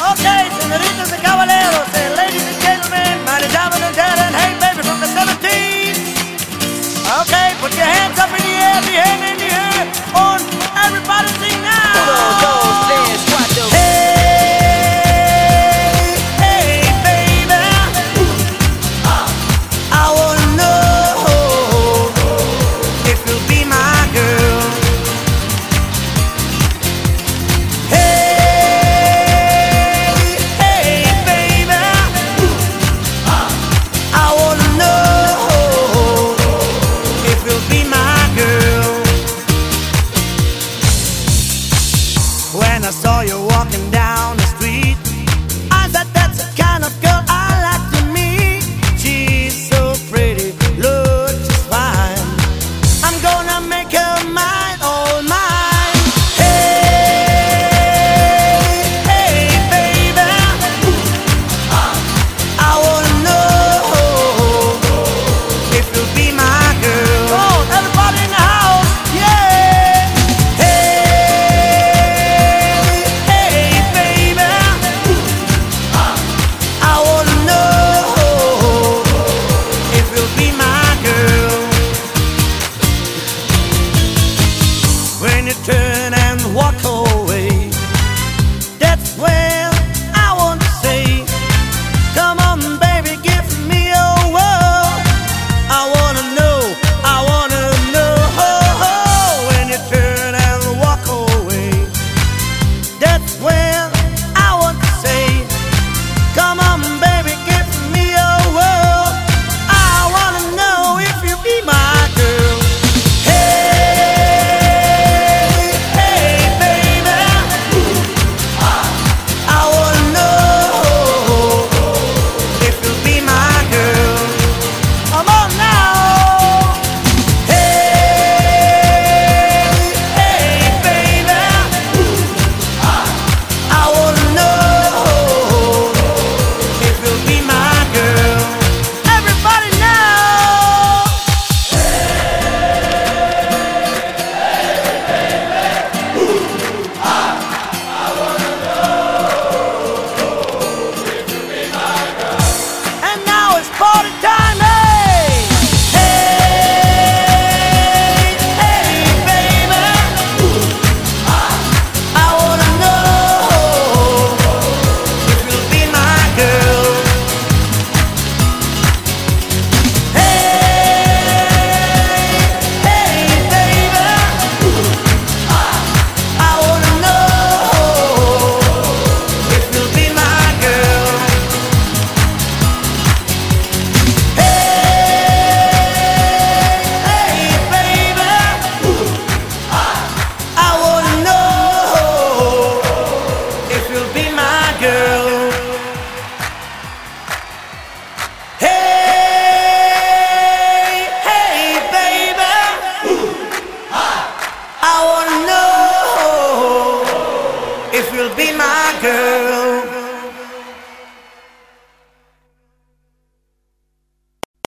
Okay, senoritas and caballeros, and ladies and gentlemen, mighty diamond and dead and hey baby from the 70s. Okay, put your hands up in the air, the hand in the air, on everybody sing now. Uno, dos, tres, cuatro. Hey, hey baby, I wanna know if you'll be my girl. When I saw you walking down the street, I thought that's the kind of girl I like to meet. She's so pretty, looks just fine. I'm gonna make her mine, all mine. Hey, hey baby, I wanna know if you'll be my girl. Come on, everybody in the house, yeah. When you turn and walk